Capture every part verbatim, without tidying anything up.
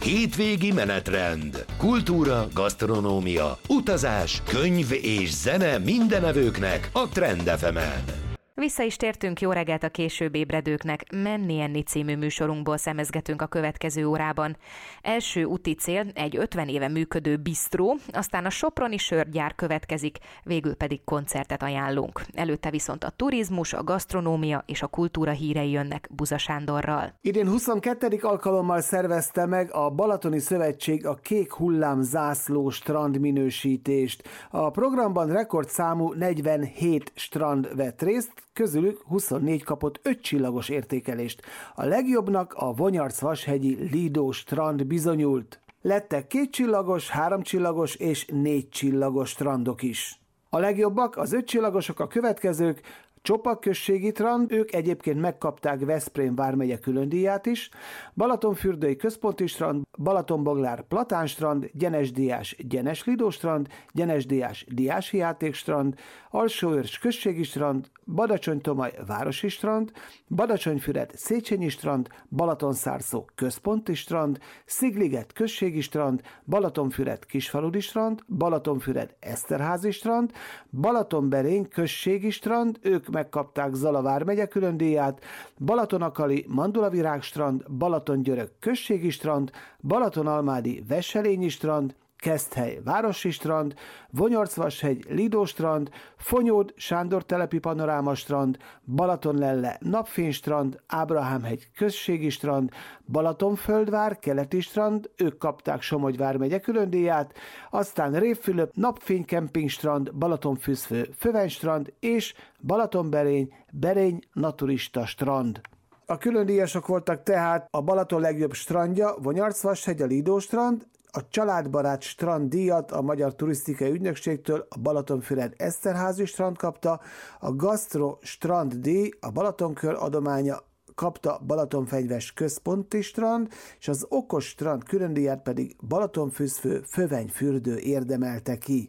Hétvégi menetrend. Kultúra, gasztronómia, utazás, könyv és zene mindenevőknek a Trend ef emen. Vissza is tértünk, jó reggelt a később ébredőknek. Menni enni című műsorunkból szemezgetünk a következő órában. Első úti cél egy ötven éve működő bisztró, aztán a soproni sörgyár következik, végül pedig koncertet ajánlunk. Előtte viszont a turizmus, a gasztronómia és a kultúra hírei jönnek Buza Sándorral. Idén huszonkettő alkalommal szervezte meg a Balatoni Szövetség a Kék Hullám zászló strand minősítést. A programban rekordszámú negyvenhét strand vett részt, közülük huszonnégy kapott öt csillagos értékelést. A legjobbnak a Vonyarc-Vashegyi Lido strand bizonyult. Lettek két csillagos, három csillagos és négy csillagos strandok is. A legjobbak, az öt csillagosok a következők: Csopak községi strand, ők egyébként megkapták Veszprém vármegye különdíját is, Balatonfürdői központi strand, Balatonboglár Platán strand, Gyenes-Diás Gyenes Lido strand, Gyenes-Diás Diási játékstrand, Alsóörs községi strand, Badacsony-Tomaj városi strand, Badacsonyfüred Széchenyi strand, Balatonszárszó központi strand, Szigliget községi strand, Balatonfüred kisfaludi strand, Balatonfüred Eszterházi strand, Balatonberény községi strand, ők megkapták Zala vármegye különdíját, Balatonakali Mandulavirág strand, Balatongyörök községi strand, Balatonalmádi Veselényi strand, Keszthely városi strand, Vonyarc-Vashegy Lido strand, Fonyód Sándor telepi panoráma strand, Balatonlelle napfénystrand, Ábrahámhegy községi strand, Balatonföldvár keleti strand, ők kapták Somogy vármegye különdíját, aztán Révfülöp napfénykemping strand, Balatonfüszfő Föveny-strand és Balatonberény Berény naturista strand. A különdíjasok voltak tehát a Balaton legjobb strandja, Vonyarc-Vashegy a Lido strand, a családbarát strand díjat a Magyar Turisztikai Ügynökségtől a Balatonfüred Eszterházi strand kapta, a Gastro strand díj a Balatonkör adománya kapta Balatonfenyves központi strand, és az Okos strand különdíját pedig Balatonfüszfő Föveny-fürdő érdemelte ki.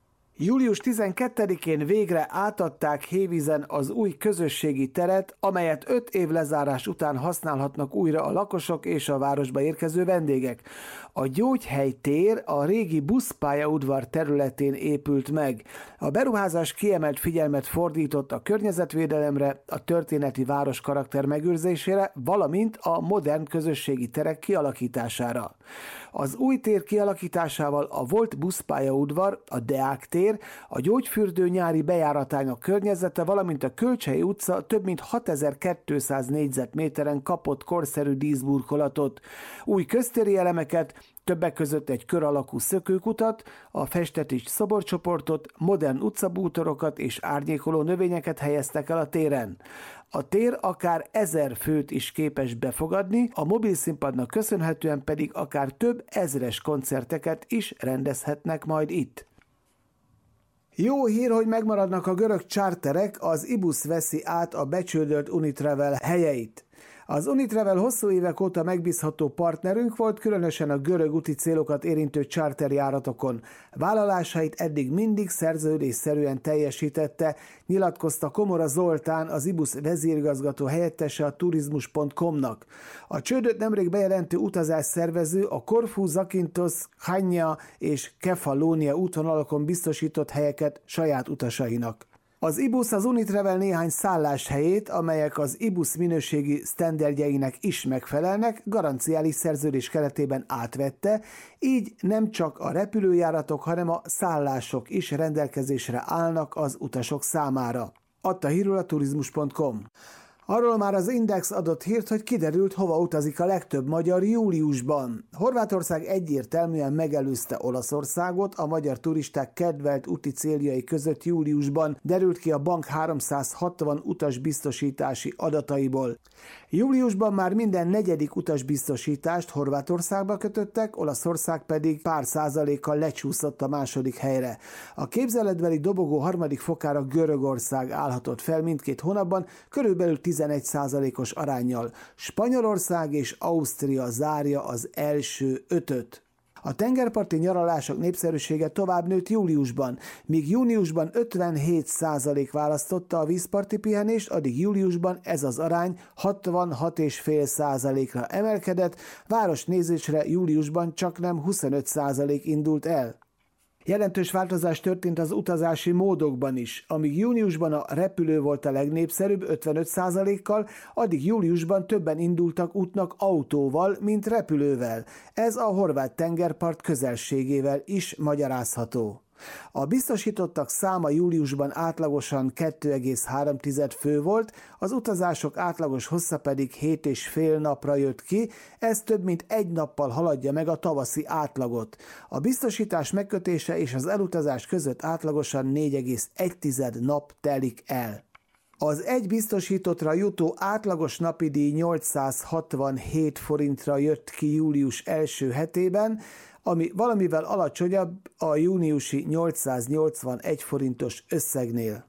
július tizenkettedikén végre átadták Hévízen az új közösségi teret, amelyet öt év lezárás után használhatnak újra a lakosok és a városba érkező vendégek. A Gyógyhely tér a régi buszpályaudvar területén épült meg. A beruházás kiemelt figyelmet fordított a környezetvédelemre, a történeti város karakter megőrzésére, valamint a modern közösségi terek kialakítására. Az új tér kialakításával a volt buszpályaudvar, a Deák tér, a Gyógyfürdő nyári bejáratának környezete, valamint a Kölcsey utca több mint hatezer-kétszáz négyzetméteren kapott korszerű díszburkolatot. Új köztéri elemeket, többek között egy kör alakú szökőkutat, a festetés szoborcsoportot, modern utcabútorokat és árnyékoló növényeket helyeztek el a téren. A tér akár ezer főt is képes befogadni, a mobil színpadnak köszönhetően pedig akár több ezres koncerteket is rendezhetnek majd itt. Jó hír, hogy megmaradnak a görög charterek, az Ibusz veszi át a becsődölt Unitravel helyeit. Az Unitravel hosszú évek óta megbízható partnerünk volt, különösen a görög úti célokat érintő charterjáratokon. Vállalásait eddig mindig szerződésszerűen teljesítette, nyilatkozta Komora Zoltán, az Ibusz vezérigazgató helyettese a turizmus pont com-nak. A csődöt nemrég bejelentő utazásszervező a Korfu, Zakynthos, Chania és Kefalónia útvonalakon biztosított helyeket saját utasainak. Az Ibusz az Unitravel néhány szálláshelyét, amelyek az Ibusz minőségi sztenderdjeinek is megfelelnek, garanciális szerződés keretében átvette, így nem csak a repülőjáratok, hanem a szállások is rendelkezésre állnak az utasok számára. Adta hírül a turizmus pont com. Arról már az Index adott hírt, hogy kiderült, hova utazik a legtöbb magyar júliusban. Horvátország egyértelműen megelőzte Olaszországot a magyar turisták kedvelt úti céljai között júliusban, derült ki a bank háromszázhatvan utasbiztosítási adataiból. Júliusban már minden negyedik utasbiztosítást Horvátországba kötöttek, Olaszország pedig pár százalékkal lecsúszott a második helyre. A képzeletbeli dobogó harmadik fokára Görögország állhatott fel mindkét hónapban, körülbelül tizenegy százalékos aránnyal. Spanyolország és Ausztria zárja az első ötöt. A tengerparti nyaralások népszerűsége tovább nőtt júliusban, míg júniusban ötvenhét százalék választotta a vízparti pihenést, addig júliusban ez az arány hatvanhat egész öt százalékra emelkedett, városnézésre júliusban csaknem huszonöt százalék indult el. Jelentős változás történt az utazási módokban is. Amíg júniusban a repülő volt a legnépszerűbb ötvenöt százalékkal, addig júliusban többen indultak útnak autóval, mint repülővel. Ez a horvát tengerpart közelségével is magyarázható. A biztosítottak száma júliusban átlagosan két egész három fő volt, az utazások átlagos hossza pedig hét és fél napra jött ki, ez több mint egy nappal haladja meg a tavaszi átlagot. A biztosítás megkötése és az elutazás között átlagosan négy egész egy nap telik el. Az egy biztosítottra jutó átlagos napi díj nyolcszázhatvanhét forintra jött ki július első hetében, ami valamivel alacsonyabb a júniusi nyolcszáznyolcvanegy forintos összegnél.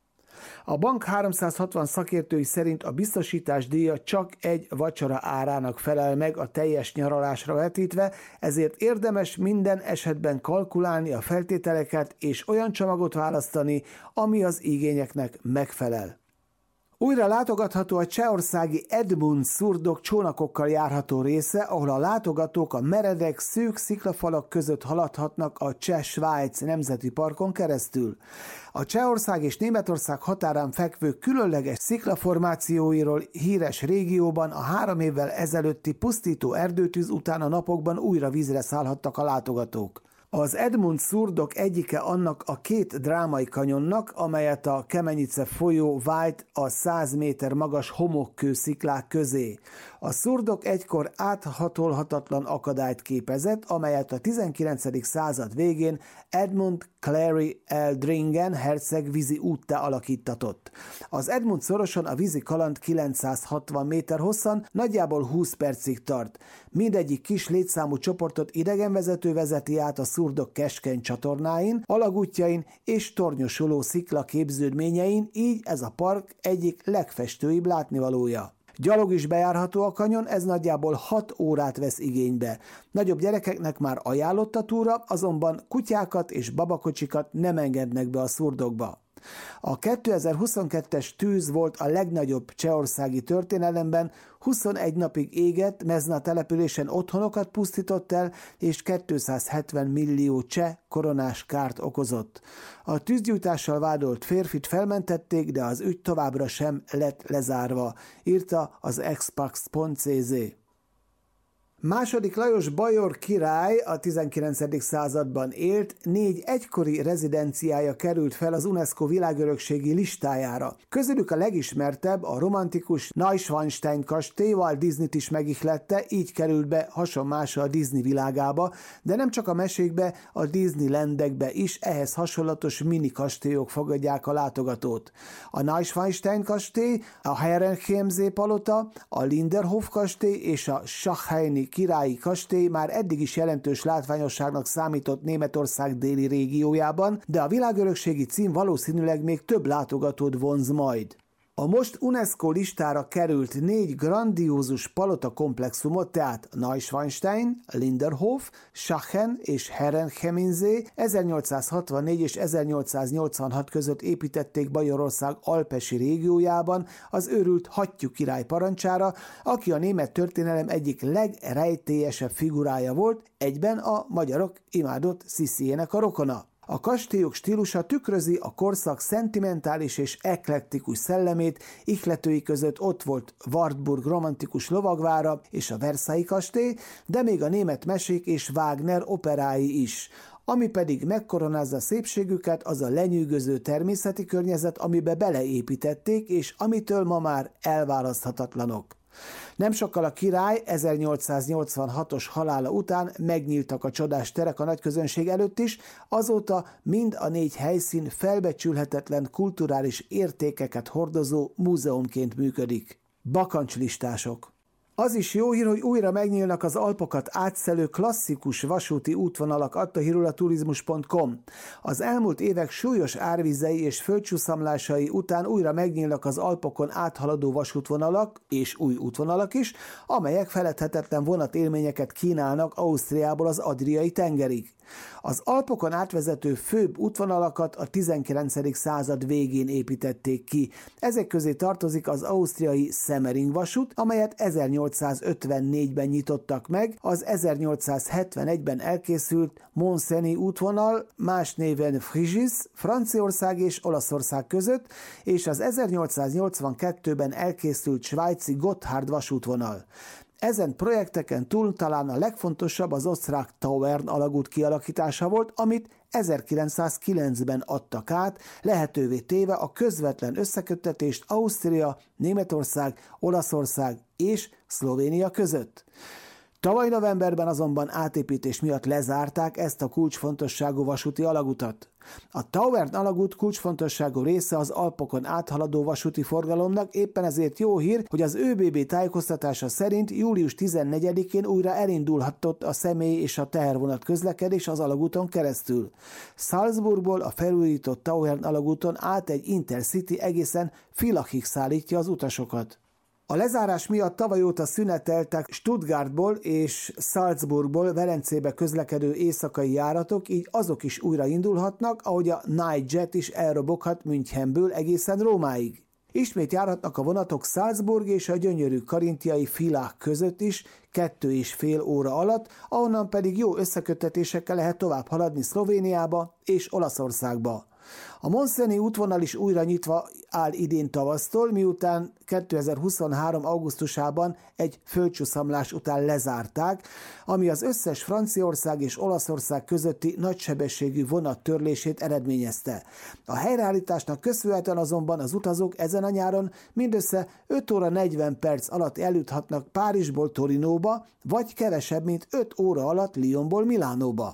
A bank háromszázhatvan szakértői szerint a biztosítás díja csak egy vacsora árának felel meg a teljes nyaralásra vetítve, ezért érdemes minden esetben kalkulálni a feltételeket és olyan csomagot választani, ami az igényeknek megfelel. Újra látogatható a csehországi Edmund szurdok csónakokkal járható része, ahol a látogatók a meredek, szűk sziklafalak között haladhatnak a Cseh-Svájc nemzeti parkon keresztül. A Csehország és Németország határán fekvő különleges sziklaformációiról híres régióban a három évvel ezelőtti pusztító erdőtűz után a napokban újra vízre szállhattak a látogatók. Az Edmund szurdok egyike annak a két drámai kanyonnak, amelyet a Kemenice folyó vájt a száz méter magas homokkő sziklák közé. A szurdok egykor áthatolhatatlan akadályt képezett, amelyet a tizenkilencedik század végén Edmund Clary Eldringen herceg vízi úttá alakíttatott. Az Edmund szoroson a vízi kaland kilencszázhatvan méter hosszan, nagyjából húsz percig tart. Mindegyik kis létszámú csoportot idegenvezető vezeti át a szurdok keskeny csatornáin, alagútjain és tornyosuló szikla képződményein, így ez a park egyik legfestőibb látnivalója. Gyalog is bejárható a kanyon, ez nagyjából hat órát vesz igénybe. Nagyobb gyerekeknek már ajánlott a túra, azonban kutyákat és babakocsikat nem engednek be a szurdokba. A kétezer-huszonkettes tűz volt a legnagyobb csehországi történelemben, huszonegy napig égett, Mezna településen otthonokat pusztított el, és kétszázhetven millió cseh koronás kárt okozott. A tűzgyújtással vádolt férfit felmentették, de az ügy továbbra sem lett lezárva, írta az expax pont cé zé. Második Lajos bajor király a tizenkilencedik században élt, négy egykori rezidenciája került fel az UNESCO világörökségi listájára. Közülük a legismertebb a romantikus Neuschwanstein kastély, Walt Disneyt is megihlette, így került be hasonmása a Disney világába, de nem csak a mesékbe, a Disneylandekbe is ehhez hasonlatos mini kastélyok fogadják a látogatót. A Neuschwanstein kastély, a Herrenchiemsee palota, a Linderhof kastély és a Schachheini királyi kastély már eddig is jelentős látványosságnak számított Németország déli régiójában, de a világörökségi cím valószínűleg még több látogatót vonz majd. A most UNESCO listára került négy grandiózus palota komplexumot, tehát Neuschwanstein, Linderhof, Schachen és Herrenchiemsee ezernyolcszázhatvannégy és ezernyolcszáznyolcvanhat között építették Bajorország alpesi régiójában az őrült hattyú király parancsára, aki a német történelem egyik legrejtélyesebb figurája volt, egyben a magyarok imádott Sziszijének a rokona. A kastélyok stílusa tükrözi a korszak szentimentális és eklektikus szellemét, ihletői között ott volt Wartburg romantikus lovagvára és a Versailles kastély, de még a német mesék és Wagner operái is. Ami pedig megkoronázza szépségüket, az a lenyűgöző természeti környezet, amibe beleépítették, és amitől ma már elválaszthatatlanok. Nem sokkal a király ezernyolcszáznyolcvanhatos halála után megnyíltak a csodás terek a nagyközönség előtt is, azóta mind a négy helyszín felbecsülhetetlen kulturális értékeket hordozó múzeumként működik. Bakancslistások. Az is jó hír, hogy újra megnyílnak az Alpokat átszelő klasszikus vasúti útvonalak, adta hírül a turizmus pont com. Az elmúlt évek súlyos árvizei és földcsúszamlásai után újra megnyílnak az Alpokon áthaladó vasútvonalak és új útvonalak is, amelyek feledhetetlen vonatélményeket kínálnak Ausztriából az Adriai tengerig. Az Alpokon átvezető főbb útvonalakat a tizenkilencedik század végén építették ki. Ezek közé tartozik az ausztriai Semmering vasút, amelyet ezernyolcszázötvennégyben nyitottak meg, az ezernyolcszázhetvenegyben elkészült Mont-Cenis útvonal, más néven Frigis, Franciaország és Olaszország között, és az ezernyolcszáznyolcvankettőben elkészült svájci Gotthard vasútvonal. Ezen projekteken túl talán a legfontosabb az osztrák Tauern alagút kialakítása volt, amit ezerkilencszázkilencben adtak át, lehetővé téve a közvetlen összeköttetést Ausztria, Németország, Olaszország és Szlovénia között. Tavaly novemberben azonban átépítés miatt lezárták ezt a kulcsfontosságú vasúti alagutat. A Tauern alagút kulcsfontosságú része az Alpokon áthaladó vasúti forgalomnak, éppen ezért jó hír, hogy az ÖBB tájékoztatása szerint július tizennegyedikén újra elindulhatott a személy és a tehervonat közlekedés az alagúton keresztül. Salzburgból a felújított Tauern alagúton át egy Intercity egészen Villachig szállítja az utasokat. A lezárás miatt tavaly óta szüneteltek Stuttgartból és Salzburgból Velencébe közlekedő éjszakai járatok, így azok is újra indulhatnak, ahogy a Nightjet is elroboghat Münchenből egészen Rómáig. Ismét járhatnak a vonatok Salzburg és a gyönyörű karintiai Villach között is, kettő és fél óra alatt, ahonnan pedig jó összeköttetésekkel lehet tovább haladni Szlovéniába és Olaszországba. A Mont-Cenis útvonal is újra nyitva áll idén tavasztól, miután kétezer-huszonhárom. augusztusában egy földcsúszamlás után lezárták, ami az összes Franciaország és Olaszország közötti nagysebességű vonat törlését eredményezte. A helyreállításnak köszönhetően azonban az utazók ezen a nyáron mindössze öt óra negyven perc alatt eljuthatnak Párizsból Torinóba, vagy kevesebb, mint öt óra alatt Lyonból Milánóba.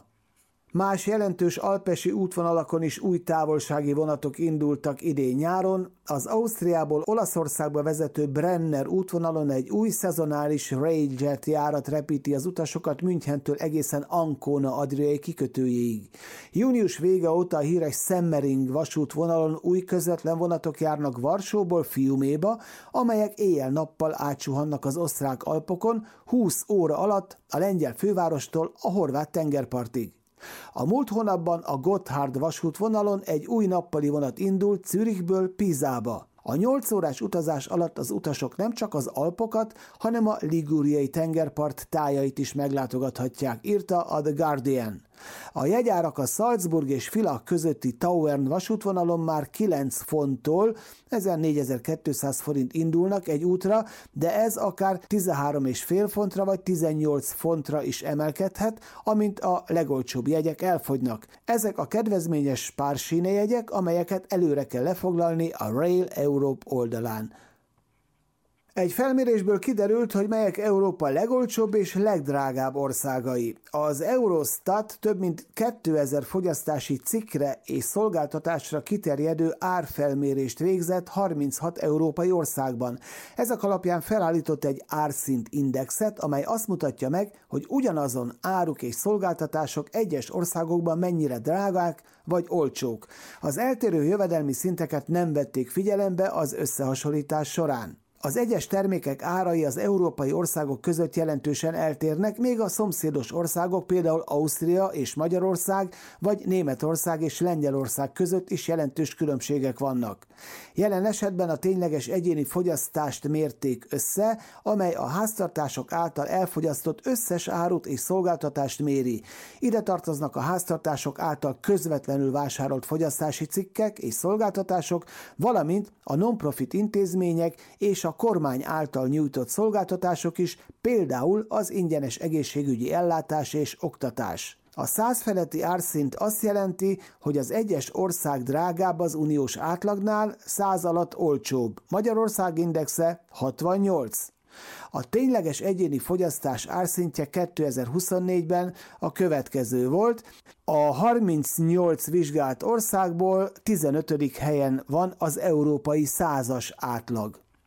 Más jelentős alpesi útvonalakon is új távolsági vonatok indultak idén nyáron. Az Ausztriából Olaszországba vezető Brenner útvonalon egy új szezonális Railjet járat repíti az utasokat Münchentől egészen Ancona adriai kikötőjéig. Június vége óta a híres Semmering vasútvonalon új közvetlen vonatok járnak Varsóból Fiuméba, amelyek éjjel-nappal átsuhannak az osztrák Alpokon húsz óra alatt a lengyel fővárostól a horvát tengerpartig. A múlt hónapban a Gotthard vasútvonalon egy új nappali vonat indult Zürichből Pisába. A nyolc órás utazás alatt az utasok nem csak az Alpokat, hanem a ligúriai tengerpart tájait is meglátogathatják, írta a The Guardian. A jegyárak a Salzburg és Villach közötti Tauern vasútvonalon már kilenc fonttól, ezen négyezer-kétszáz forint indulnak egy útra, de ez akár tizenhárom egész öt fontra vagy tizennyolc fontra is emelkedhet, amint a legolcsóbb jegyek elfogynak. Ezek a kedvezményes pársíne jegyek, amelyeket előre kell lefoglalni a Rail Europe oldalán. Egy felmérésből kiderült, hogy melyek Európa legolcsóbb és legdrágább országai. Az Eurostat több mint kétezer fogyasztási cikkre és szolgáltatásra kiterjedő árfelmérést végzett harminchat európai országban. Ezek alapján felállított egy árszint indexet, amely azt mutatja meg, hogy ugyanazon áruk és szolgáltatások egyes országokban mennyire drágák vagy olcsók. Az eltérő jövedelmi szinteket nem vették figyelembe az összehasonlítás során. Az egyes termékek árai az európai országok között jelentősen eltérnek, még a szomszédos országok, például Ausztria és Magyarország, vagy Németország és Lengyelország között is jelentős különbségek vannak. Jelen esetben a tényleges egyéni fogyasztást mérték össze, amely a háztartások által elfogyasztott összes árut és szolgáltatást méri. Ide tartoznak a háztartások által közvetlenül vásárolt fogyasztási cikkek és szolgáltatások, valamint a non-profit intézmények és a kormány által nyújtott szolgáltatások is, például az ingyenes egészségügyi ellátás és oktatás. A száz feletti árszint azt jelenti, hogy az egyes ország drágább az uniós átlagnál, száz alatt olcsóbb. Magyarország indexe hatvannyolc. A tényleges egyéni fogyasztás árszintje kétezer-huszonnégyben a következő volt. A harmincnyolc vizsgált országból tizenötödik helyen van az európai százas átlag.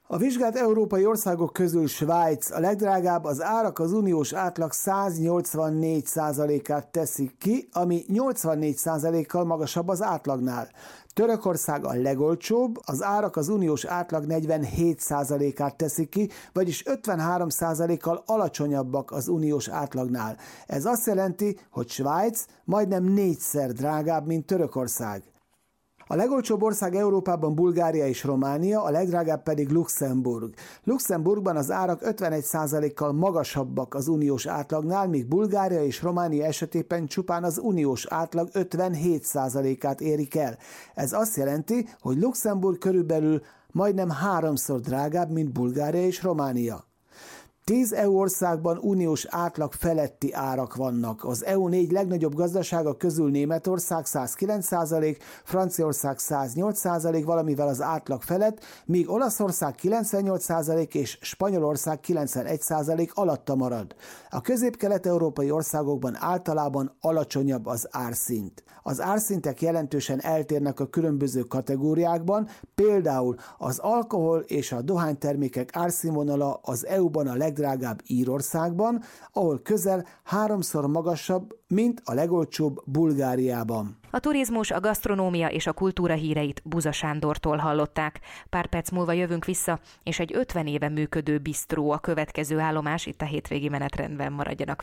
A vizsgált európai országok közül Svájc a legdrágább, az árak az uniós átlag száznyolcvannégy százalékát teszik ki, ami nyolcvannégy százalékkal magasabb az átlagnál. Törökország a legolcsóbb, az árak az uniós átlag negyvenhét százalékát teszik ki, vagyis ötvenhárom százalékkal alacsonyabbak az uniós átlagnál. Ez azt jelenti, hogy Svájc majdnem négyszer drágább, mint Törökország. A legolcsóbb ország Európában Bulgária és Románia, a legdrágább pedig Luxemburg. Luxemburgban az árak ötvenegy százalékkal magasabbak az uniós átlagnál, míg Bulgária és Románia esetében csupán az uniós átlag ötvenhét százalékát érik el. Ez azt jelenti, hogy Luxemburg körülbelül majdnem háromszor drágább, mint Bulgária és Románia. Tíz é u országban uniós átlag feletti árak vannak. Az é u négy legnagyobb gazdasága közül Németország százkilenc százalék, Franciaország száznyolc százalék, valamivel az átlag felett, míg Olaszország kilencvennyolc százalék és Spanyolország kilencvenegy százalék alatta marad. A közép-kelet-európai országokban általában alacsonyabb az árszint. Az árszintek jelentősen eltérnek a különböző kategóriákban, például az alkohol és a dohánytermékek árszínvonala az é u-ban a legdrágább Írországban, ahol közel háromszor magasabb, mint a legolcsóbb Bulgáriában. A turizmus, a gasztronómia és a kultúra híreit Buza Sándortól hallották. Pár perc múlva jövünk vissza, és egy ötven éve működő bisztró a következő állomás, itt a hétvégi menetrendben, maradjanak